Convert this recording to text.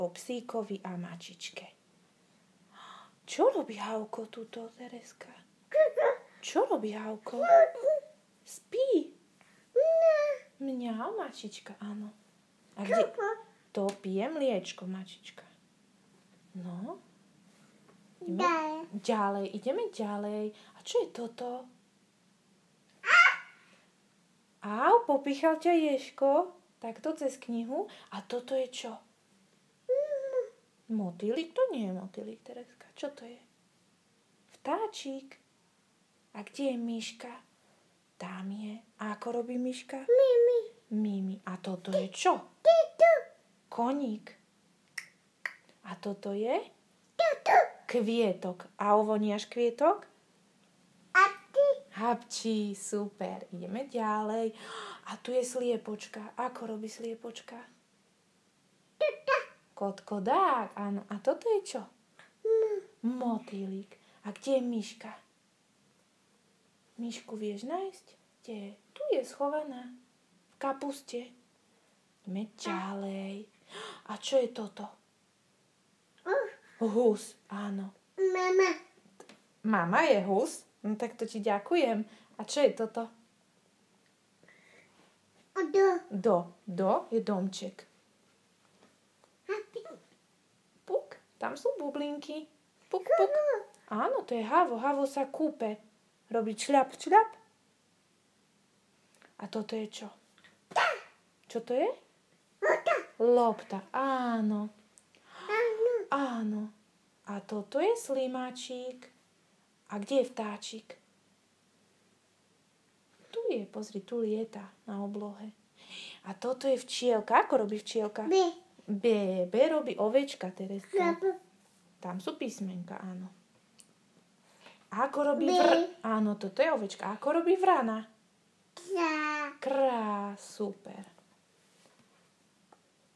o psíkovi a mačičke. Čo robí Hauko tuto, Tereska? Čo robí Hauko? Spí. Mňau, mačička, áno. A kde? To pije mliečko, mačička. No. Ideme ďalej. A čo je toto? Au, popichal ťa Ježko. Takto cez knihu. A toto je čo? Motýlik? To nie je motýlik, Tereska. Čo to je? Vtáčik. A kde je myška? Tam je. A ako robí myška? Mimi. A toto je čo? Koník. A toto je? Kvietok. A ovoniaš kvietok? Hapčí, super. Ideme ďalej. A tu je sliepočka. Ako robí sliepočka? Kotkodák, áno. A toto je čo? Motýlik. A kde je myška? Myšku vieš nájsť? Kde je? Tu je schovaná. V kapuste. Ideme ďalej. A čo je toto? Hus, áno. Mama je hus? No tak to ti ďakujem. A čo je toto? Do je domček. Puk, tam sú bublinky. Puk, puk. Áno, to je Havo. Havo sa kúpe. Robí čľap, čľap. A toto je čo? Čo to je? Lopta. Áno. Áno. A toto je slimáčik. A kde je vtáčik? Tu je, pozri, tu lieta na oblohe. A toto je včielka. Ako robí včielka? B robí ovečka, Tereska. Tam sú písmenka, áno. A ako robí áno, toto je ovečka. A ako robí vrana? Krá, super.